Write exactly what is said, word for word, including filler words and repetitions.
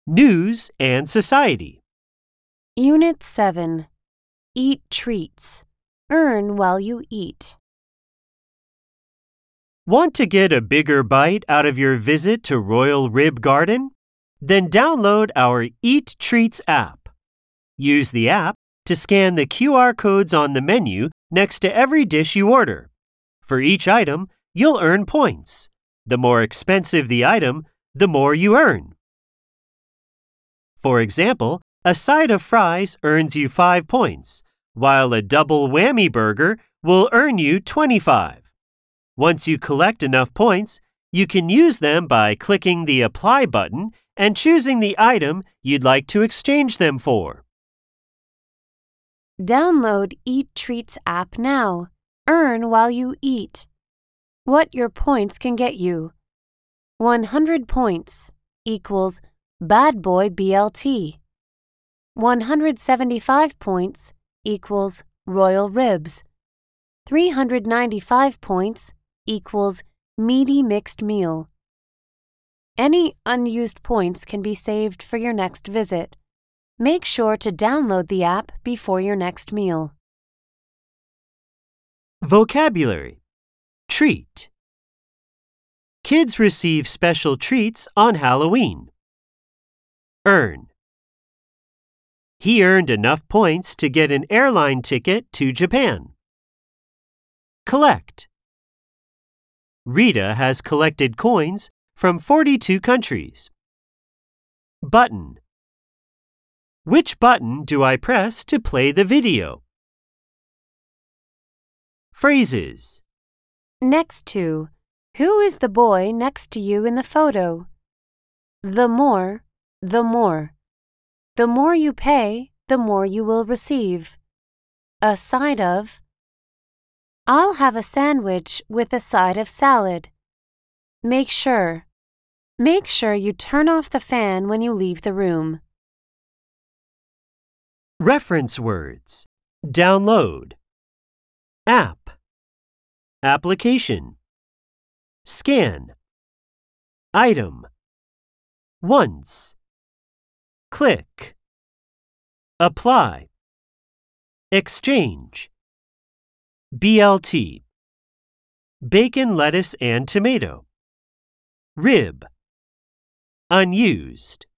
News and Society. Unit seven. Eat treats. Earn while you eat. Want to get a bigger bite out of your visit to Royal Rib Garden? Then download our Eat Treats app. Use the app to scan the Q R codes on the menu next to every dish you order. For each item, you'll earn points. The more expensive the item, the more you earn. For example, a side of fries earns you five points, while a double whammy burger will earn you twenty-five. Once you collect enough points, you can use them by clicking the Apply button and choosing the item you'd like to exchange them for. Download Eat Treats app now. Earn while you eat. What your points can get you. one hundred points equals Bad Boy B L T. one hundred seventy-five points equals Royal Ribs. three hundred ninety-five points equals Meaty Mixed Meal. Any unused points can be saved for your next visit. Make sure to download the app before your next meal. Vocabulary. Treat. Kids receive special treats on Halloween. Earn. He earned enough points to get an airline ticket to Japan. Collect. Rita has collected coins from forty-two countries. Button. Which button do I press to play the video? Phrases. Next to. Who is the boy next to you in the photo? The more, the more. The more you pay, the more you will receive. A side of. I'll have a sandwich with a side of salad. Make sure. Make sure you turn off the fan when you leave the room. Reference words. Download. App. Application. Scan. Item. Once. Click. Apply. Exchange. B L T. Bacon, lettuce, and tomato. Rib. Unused.